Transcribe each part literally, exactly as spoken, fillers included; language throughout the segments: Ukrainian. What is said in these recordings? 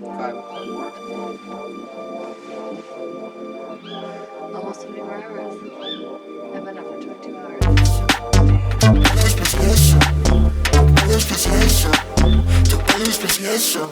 Five. Almost twenty-four hours. I've been up for twenty-two hours. Especial, todo especial, todo especial,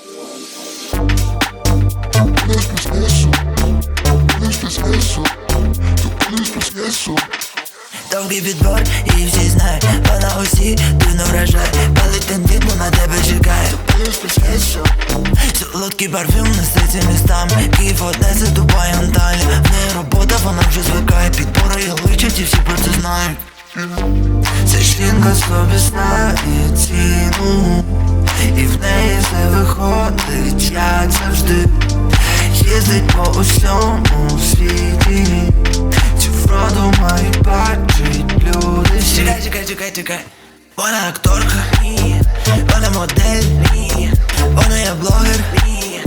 todo especial, todo especial, todo especial. Довгий відбор і всі знають, вона усі дивно вражає. Палить тендит, ну на тебе чекає. Солодкий парфюм несеться містами. Київ, Одеса, Дубай, Анталія. В неї робота, вона вже звикає. Підбори її личать і всі про це знають. Ця жінка собі знає ціну, і в неї все виходить, як завжди. Їздить по усьому світі, цю вроду мають бачить люди всі. Чекай, чекай, чекай, чекай. Вона акторка, ні. Вона модель, ні. Вона є блогер, ні.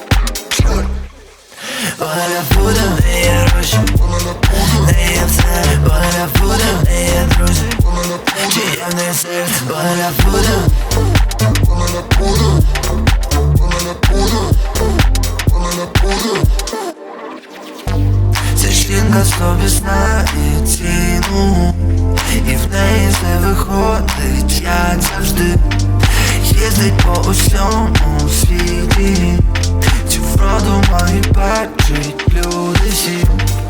Вона не буде, в неї є гроші, в неї є все. Вона не буде, в неї є друзі, чи є в неї серце. Вона не буде, Вона не буде, вона не буде, вона не буде. ця жінка собі знає ціну, і в неї все виходить, як завжди. Їздить по усьому світі, цю вроду мають бачить люди всі.